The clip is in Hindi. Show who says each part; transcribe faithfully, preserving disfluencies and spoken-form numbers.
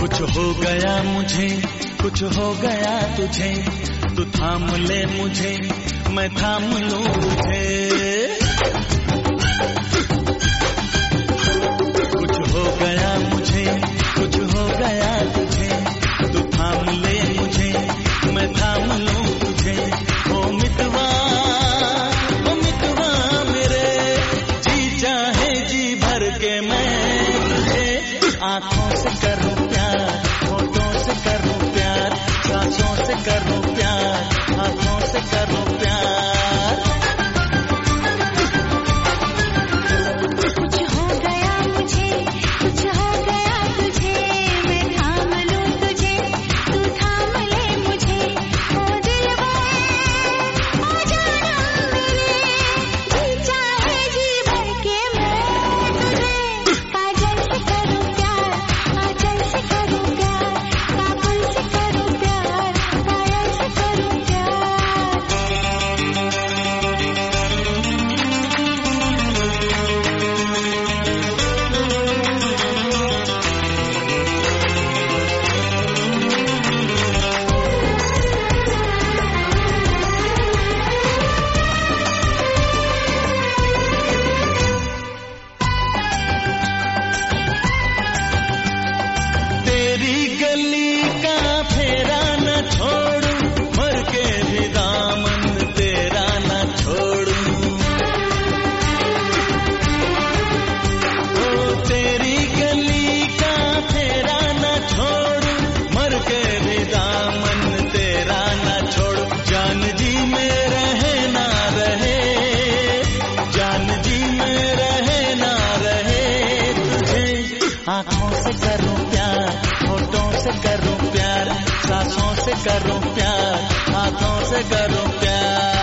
Speaker 1: कुछ हो गया मुझे, कुछ हो गया तुझे, तू थाम ले मुझे, मैं थाम लूं तुझे। कुछ हो गया मुझे, कुछ हो गया तुझे, तू थाम ले मुझे, मैं थाम लूं तुझे। ओ मितवा, ओ मितवा मेरे, जी चाहे जी भर के मैं तुझे आंखों से करूं प्यार, होठों से करूं प्यार, सांसों से करूं प्यार, हाथों से करूं प्यार।
Speaker 2: कुछ हो गया मुझे, कुछ हो गया तुझे, मैं थाम लूं तुझे, तू थाम ले मुझे। ओ दिलवा, ओ जाना मेरे, जी चाहे जी भर के मैं तुझे काजल से करूं प्यार, आंचल से करूं प्यार, काबुल से करूं प्यार, पायल से करूं प्यार।
Speaker 1: तेरी गली का फेरा न छोड़ूं, मर के भी दामन तेरा न छोड़ूं। ओ तेरी गली का फेरा न छोड़ूं, मर के भी दामन तेरा न छोड़ूं। जान जी में रहे ना रहे, जान जी में रहे ना रहे तुझे आंखों से करूं प्यार, होठों से करूं प्यार, सांसों से करूं प्यार, हाथों से करूं प्यार।